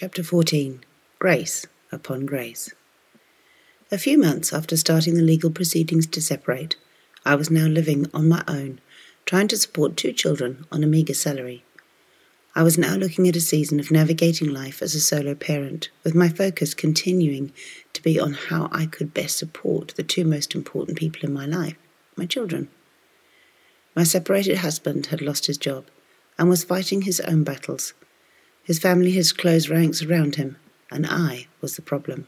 Chapter 14. Grace upon Grace. A few months after starting the legal proceedings to separate, I was now living on my own, trying to support 2 children on a meagre salary. I was now looking at a season of navigating life as a solo parent, with my focus continuing to be on how I could best support the 2 most important people in my life, my children. My separated husband had lost his job and was fighting his own battles. His family had closed ranks around him, and I was the problem.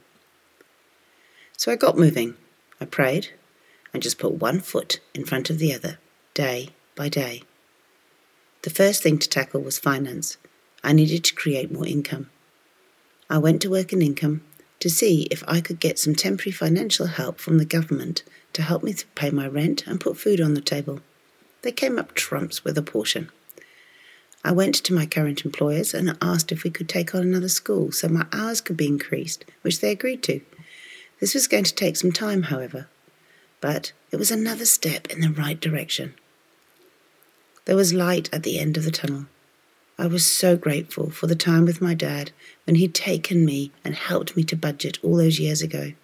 So I got moving. I prayed and just put one foot in front of the other, day by day. The first thing to tackle was finance. I needed to create more income. I went to work in income to see if I could get some temporary financial help from the government to help me pay my rent and put food on the table. They came up trumps with a portion. I went to my current employers and asked if we could take on another school so my hours could be increased, which they agreed to. This was going to take some time, however, but it was another step in the right direction. There was light at the end of the tunnel. I was so grateful for the time with my dad when he'd taken me and helped me to budget all those years ago.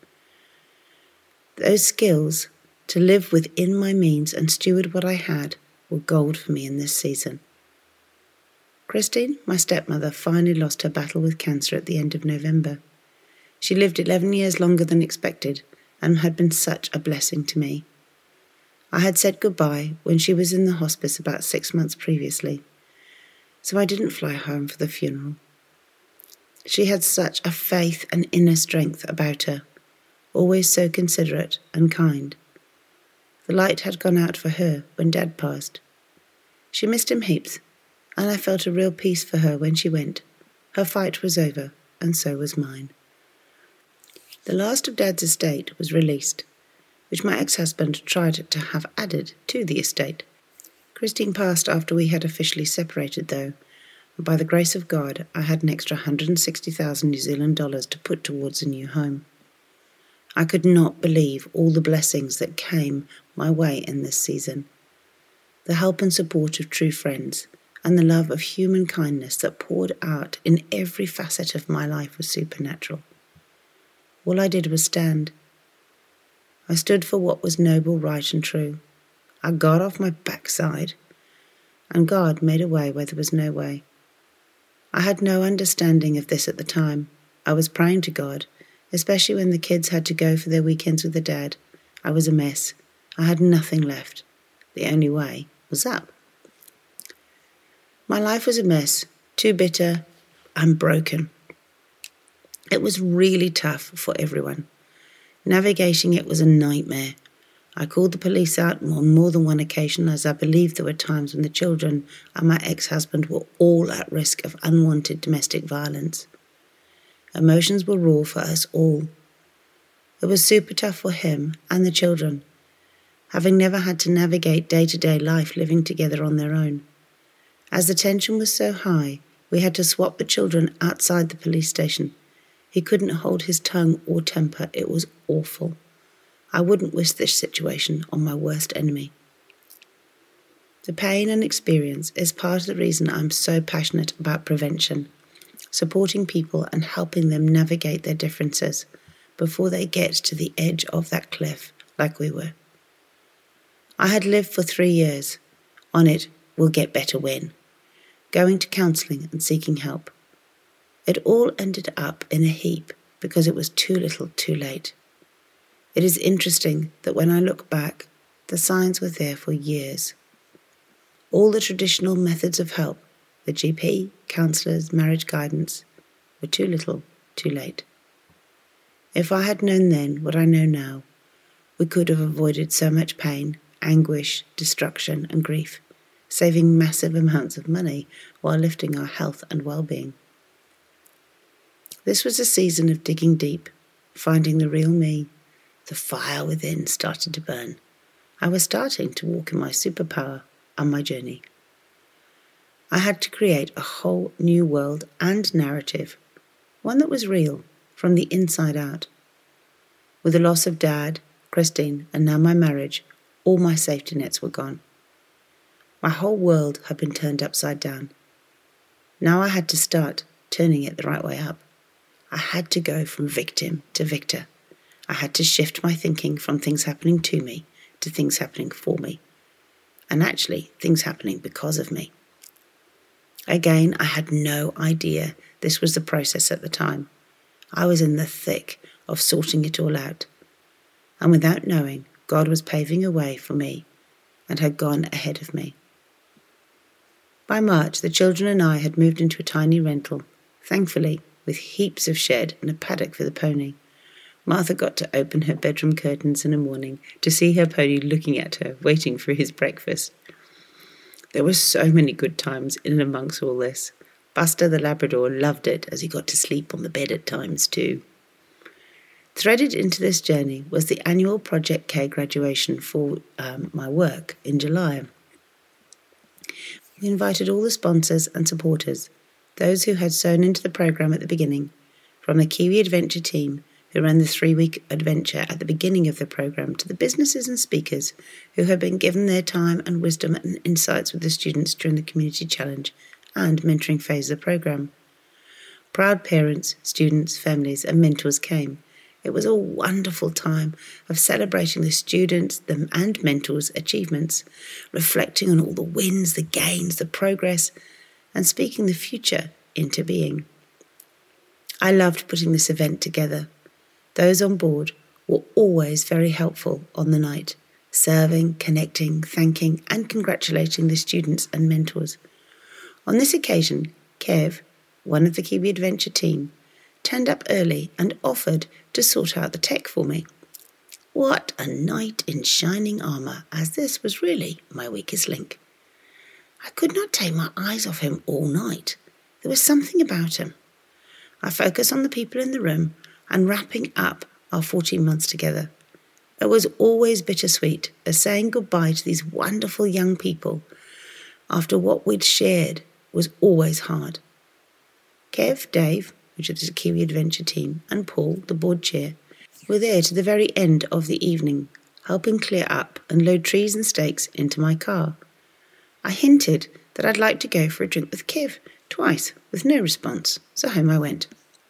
Those skills to live within my means and steward what I had were gold for me in this season. Christine, my stepmother, finally lost her battle with cancer at the end of November. She lived 11 years longer than expected and had been such a blessing to me. I had said goodbye when she was in the hospice about 6 months previously, so I didn't fly home for the funeral. She had such a faith and inner strength about her, always so considerate and kind. The light had gone out for her when Dad passed. She missed him heaps, and I felt a real peace for her when she went. Her fight was over, and so was mine. The last of Dad's estate was released, which my ex-husband tried to have added to the estate. Christine passed after we had officially separated, though, and by the grace of God, I had an extra 160,000 New Zealand dollars to put towards a new home. I could not believe all the blessings that came my way in this season. The help and support of true friends, and the love of human kindness that poured out in every facet of my life was supernatural. All I did was stand. I stood for what was noble, right and true. I got off my backside, and God made a way where there was no way. I had no understanding of this at the time. I was praying to God, especially when the kids had to go for their weekends with their dad. I was a mess. I had nothing left. The only way was up. My life was a mess, too bitter and broken. It was really tough for everyone. Navigating it was a nightmare. I called the police out on more than one occasion, as I believed there were times when the children and my ex-husband were all at risk of unwanted domestic violence. Emotions were raw for us all. It was super tough for him and the children, having never had to navigate day-to-day life living together on their own. As the tension was so high, we had to swap the children outside the police station. He couldn't hold his tongue or temper. It was awful. I wouldn't wish this situation on my worst enemy. The pain and experience is part of the reason I'm so passionate about prevention, supporting people and helping them navigate their differences before they get to the edge of that cliff like we were. I had lived for 3 years on it will get better when, going to counselling and seeking help. It all ended up in a heap because it was too little too late. It is interesting that when I look back, the signs were there for years. All the traditional methods of help, the GP, counsellors, marriage guidance, were too little too late. If I had known then what I know now, we could have avoided so much pain, anguish, destruction and grief, saving massive amounts of money while lifting our health and well-being. This was a season of digging deep, finding the real me. The fire within started to burn. I was starting to walk in my superpower on my journey. I had to create a whole new world and narrative, one that was real, from the inside out. With the loss of Dad, Christine, and now my marriage, all my safety nets were gone. My whole world had been turned upside down. Now I had to start turning it the right way up. I had to go from victim to victor. I had to shift my thinking from things happening to me to things happening for me, and actually things happening because of me. Again, I had no idea this was the process at the time. I was in the thick of sorting it all out, and without knowing, God was paving a way for me and had gone ahead of me. By March, the children and I had moved into a tiny rental, thankfully with heaps of shed and a paddock for the pony. Martha got to open her bedroom curtains in the morning to see her pony looking at her, waiting for his breakfast. There were so many good times in and amongst all this. Buster the Labrador loved it as he got to sleep on the bed at times too. Threaded into this journey was the annual Project K graduation for my work in July. We invited all the sponsors and supporters, those who had sewn into the programme at the beginning, from the Kiwi Adventure team who ran the 3-week adventure at the beginning of the programme to the businesses and speakers who had been given their time and wisdom and insights with the students during the Community Challenge and mentoring phase of the programme. Proud parents, students, families and mentors came. It was a wonderful time of celebrating the students' and mentors' achievements, reflecting on all the wins, the gains, the progress, and speaking the future into being. I loved putting this event together. Those on board were always very helpful on the night, serving, connecting, thanking, and congratulating the students and mentors. On this occasion, Kev, one of the Kiwi Adventure team, turned up early and offered to sort out the tech for me. What a knight in shining armour, as this was really my weakest link. I could not take my eyes off him all night. There was something about him. I focused on the people in the room and wrapping up our 14 months together. It was always bittersweet, as saying goodbye to these wonderful young people after what we'd shared was always hard. Kev, Dave, which is the Kiwi Adventure team, and Paul, the board chair, were there to the very end of the evening, helping clear up and load trees and stakes into my car. I hinted that I'd like to go for a drink with Kev twice, with no response, so home I went.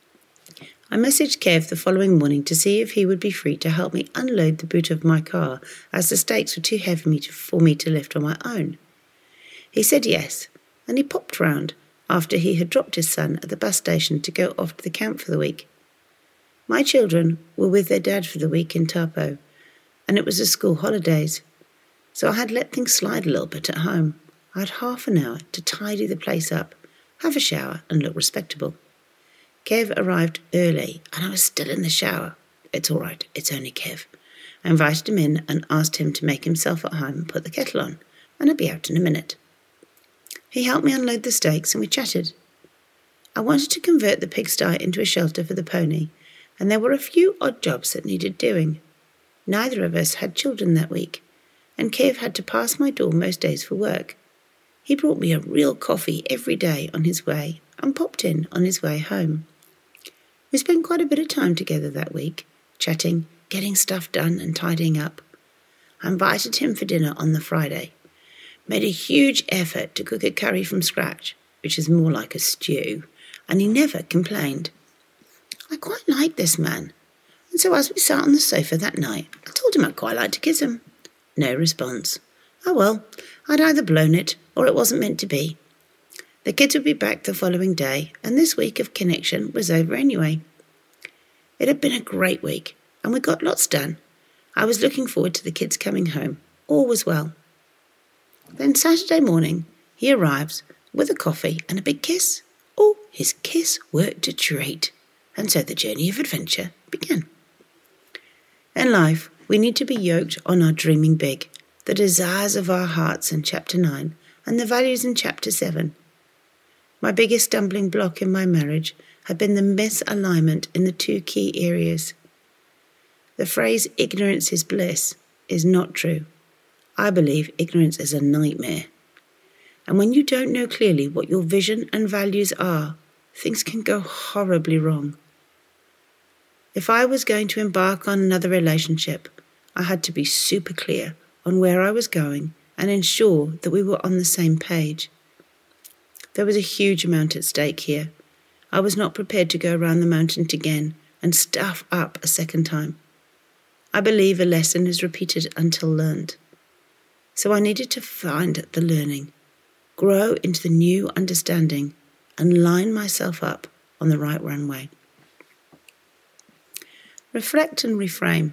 I messaged Kev the following morning to see if he would be free to help me unload the boot of my car, as the stakes were too heavy for me to lift on my own. He said yes, and he popped round after he had dropped his son at the bus station to go off to the camp for the week. My children were with their dad for the week in Taupo, and it was the school holidays, so I had let things slide a little bit at home. I had half an hour to tidy the place up, have a shower and look respectable. Kev arrived early and I was still in the shower. It's all right, it's only Kev. I invited him in and asked him to make himself at home and put the kettle on, and I'd be out in a minute. He helped me unload the stakes and we chatted. I wanted to convert the pigsty into a shelter for the pony, and there were a few odd jobs that needed doing. Neither of us had children that week, and Kev had to pass my door most days for work. He brought me a real coffee every day on his way and popped in on his way home. We spent quite a bit of time together that week, chatting, getting stuff done and tidying up. I invited him for dinner on the Friday, made a huge effort to cook a curry from scratch, which is more like a stew, and he never complained. I quite liked this man, and so as we sat on the sofa that night, I told him I'd quite like to kiss him. No response. Oh well, I'd either blown it or it wasn't meant to be. The kids would be back the following day, and this week of connection was over anyway. It had been a great week, and we got lots done. I was looking forward to the kids coming home. All was well. Then Saturday morning, he arrives with a coffee and a big kiss. Oh, his kiss worked a treat, and so the journey of adventure began. In life, we need to be yoked on our dreaming big, the desires of our hearts in Chapter 9 and the values in Chapter 7. My biggest stumbling block in my marriage had been the misalignment in the two key areas. The phrase ignorance is bliss is not true. I believe ignorance is a nightmare. And when you don't know clearly what your vision and values are, things can go horribly wrong. If I was going to embark on another relationship, I had to be super clear on where I was going and ensure that we were on the same page. There was a huge amount at stake here. I was not prepared to go around the mountain again and stuff up a second time. I believe a lesson is repeated until learned. So I needed to find the learning, grow into the new understanding, and line myself up on the right runway. Reflect and reframe.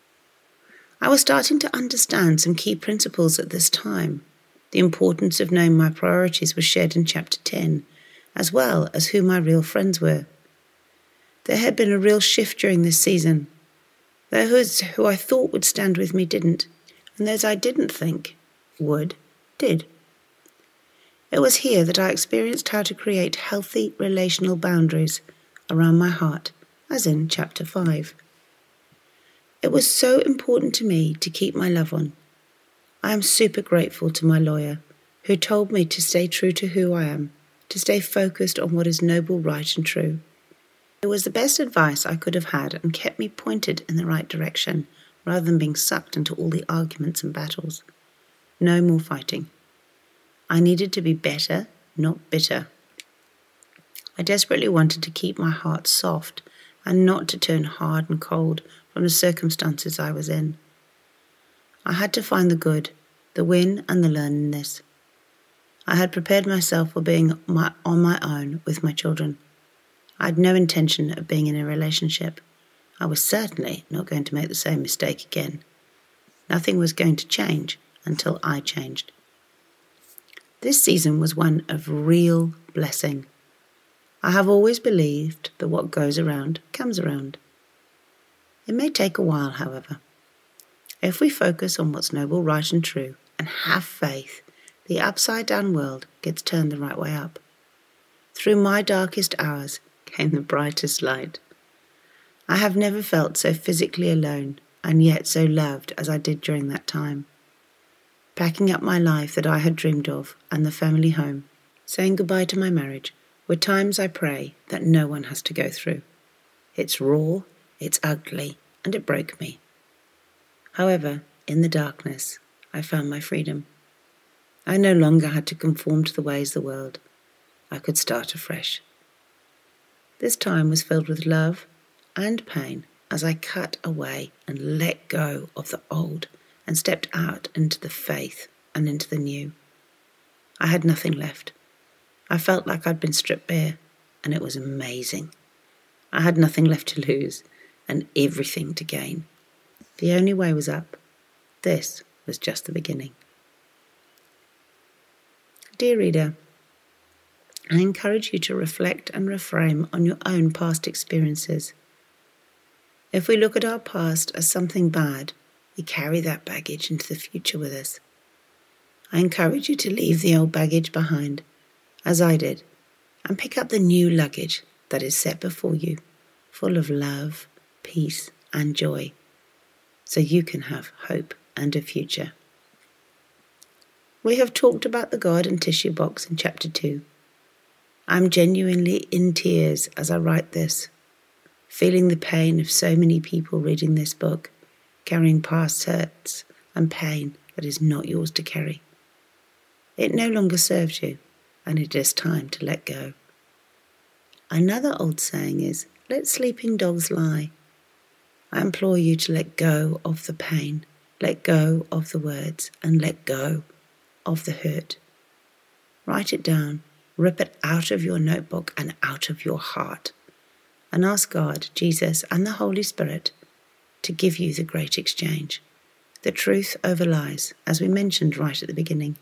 I was starting to understand some key principles at this time. The importance of knowing my priorities was shared in chapter 10, as well as who my real friends were. There had been a real shift during this season. Those who I thought would stand with me didn't, and those I didn't think would, did. It was here that I experienced how to create healthy relational boundaries around my heart, as in chapter 5. It was so important to me to keep my love on. I am super grateful to my lawyer, who told me to stay true to who I am, to stay focused on what is noble, right, and true. It was the best advice I could have had and kept me pointed in the right direction, rather than being sucked into all the arguments and battles. No more fighting. I needed to be better, not bitter. I desperately wanted to keep my heart soft and not to turn hard and cold from the circumstances I was in. I had to find the good, the win and the learn in this. I had prepared myself for being on my own with my children. I had no intention of being in a relationship. I was certainly not going to make the same mistake again. Nothing was going to change until I changed. This season was one of real blessing. I have always believed that what goes around comes around. It may take a while, however. If we focus on what's noble, right and true, and have faith, the upside-down world gets turned the right way up. Through my darkest hours came the brightest light. I have never felt so physically alone and yet so loved as I did during that time. Packing up my life that I had dreamed of and the family home, saying goodbye to my marriage, were times I pray that no one has to go through. It's raw, it's ugly, and it broke me. However, in the darkness, I found my freedom. I no longer had to conform to the ways of the world. I could start afresh. This time was filled with love and pain as I cut away and let go of the old and stepped out into the faith and into the new. I had nothing left. I felt like I'd been stripped bare, and it was amazing. I had nothing left to lose and everything to gain. The only way was up. This was just the beginning. Dear reader, I encourage you to reflect and reframe on your own past experiences. If we look at our past as something bad, we carry that baggage into the future with us. I encourage you to leave the old baggage behind, as I did, and pick up the new luggage that is set before you, full of love, peace, and joy, so you can have hope and a future. We have talked about the garden tissue box in chapter 2. I'm genuinely in tears as I write this, feeling the pain of so many people reading this book, carrying past hurts and pain that is not yours to carry. It no longer serves you, and it is time to let go. Another old saying is, let sleeping dogs lie. I implore you to let go of the pain, let go of the words, and let go of the hurt. Write it down, rip it out of your notebook and out of your heart, and ask God, Jesus, and the Holy Spirit to give you the great exchange, the truth over lies, as we mentioned right at the beginning.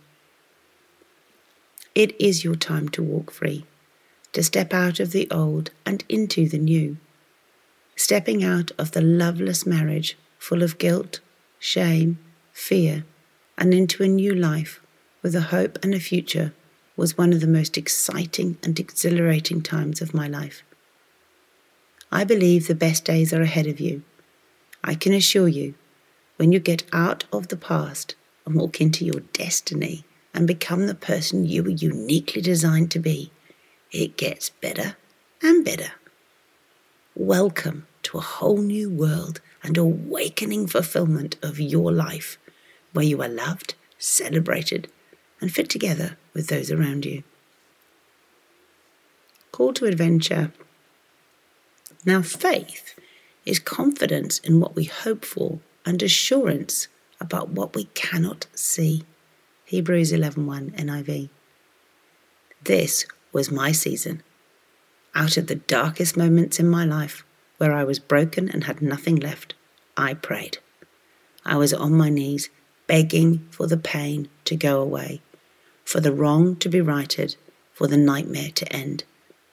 It is your time to walk free, to step out of the old and into the new, stepping out of the loveless marriage full of guilt, shame, fear, and into a new life with a hope and a future was one of the most exciting and exhilarating times of my life. I believe the best days are ahead of you. I can assure you, when you get out of the past and walk into your destiny and become the person you were uniquely designed to be, it gets better and better. Welcome to a whole new world and awakening fulfillment of your life, where you are loved, celebrated, and fit together with those around you. call to adventure. Now, faith is confidence in what we hope for and assurance about what we cannot see. Hebrews 11:1 NIV. This was my season. Out of the darkest moments in my life, where I was broken and had nothing left, I prayed. I was on my knees, begging for the pain to go away, for the wrong to be righted, for the nightmare to end.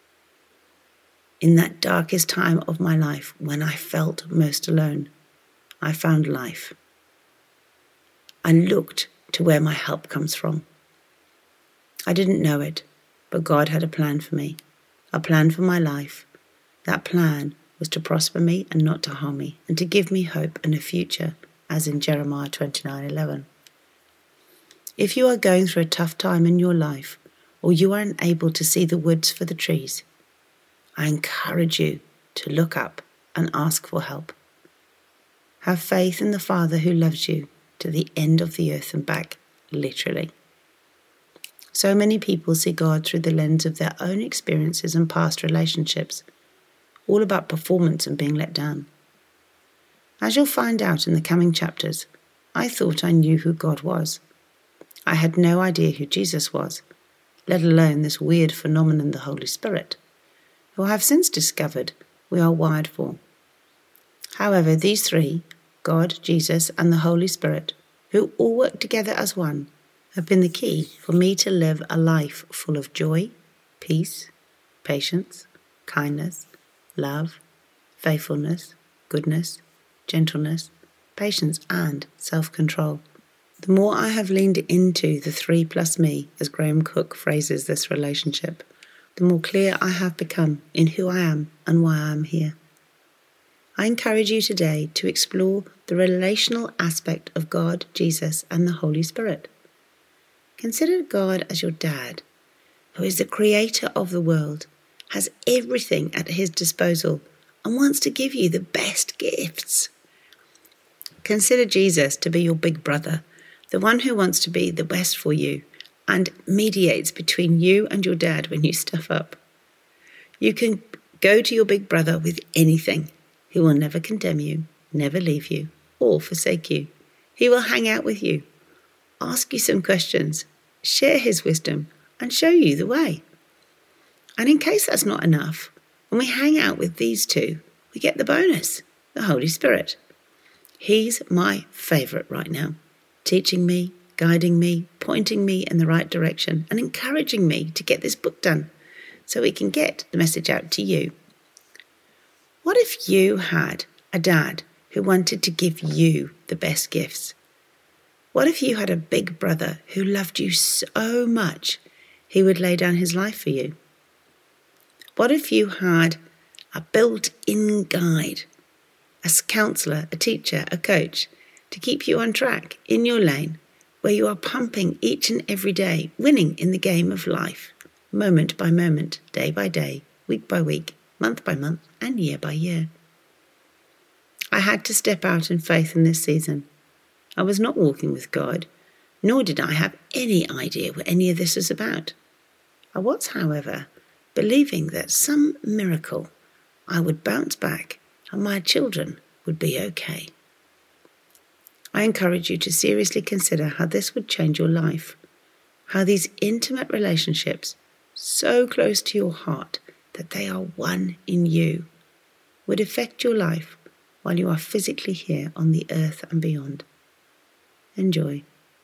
In that darkest time of my life, when I felt most alone, I found life. I looked to where my help comes from. I didn't know it, but God had a plan for me, a plan for my life. That plan was to prosper me and not to harm me, and to give me hope and a future, as in Jeremiah 29:11. If you are going through a tough time in your life, or you are unable to see the woods for the trees, I encourage you to look up and ask for help. Have faith in the Father who loves you to the end of the earth and back, literally. So many people see God through the lens of their own experiences and past relationships, all about performance and being let down. As you'll find out in the coming chapters, I thought I knew who God was. I had no idea who Jesus was, let alone this weird phenomenon, the Holy Spirit, who I have since discovered we are wired for. However, these three, God, Jesus, and the Holy Spirit, who all work together as one, have been the key for me to live a life full of joy, peace, patience, kindness, love, faithfulness, goodness, gentleness, patience, and self-control. The more I have leaned into the 3+ me, as Graham Cook phrases this relationship, the more clear I have become in who I am and why I am here. I encourage you today to explore the relational aspect of God, Jesus, and the Holy Spirit. Consider God as your dad, who is the creator of the world, has everything at his disposal, and wants to give you the best gifts. Consider Jesus to be your big brother, the one who wants to be the best for you and mediates between you and your dad when you stuff up. You can go to your big brother with anything. He will never condemn you, never leave you, or forsake you. He will hang out with you, ask you some questions, share his wisdom, and show you the way. And in case that's not enough, when we hang out with these two, we get the bonus, the Holy Spirit. He's my favourite right now, teaching me, guiding me, pointing me in the right direction, and encouraging me to get this book done so we can get the message out to you. What if you had a dad who wanted to give you the best gifts? What if you had a big brother who loved you so much he would lay down his life for you? What if you had a built-in guide, a counsellor, a teacher, a coach, to keep you on track in your lane, where you are pumping each and every day, winning in the game of life, moment by moment, day by day, week by week, month by month, and year by year? I had to step out in faith in this season. I was not walking with God, nor did I have any idea what any of this was about. I was, however, believing that some miracle I would bounce back and my children would be okay. I encourage you to seriously consider how this would change your life, how these intimate relationships, so close to your heart that they are one in you, would affect your life while you are physically here on the earth and beyond. Enjoy.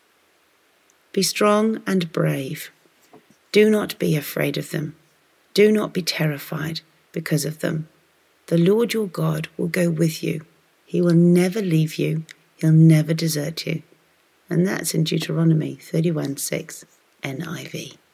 Be strong and brave. Do not be afraid of them. Do not be terrified because of them. The Lord your God will go with you. He will never leave you. He'll never desert you. And that's in Deuteronomy 31:6 NIV.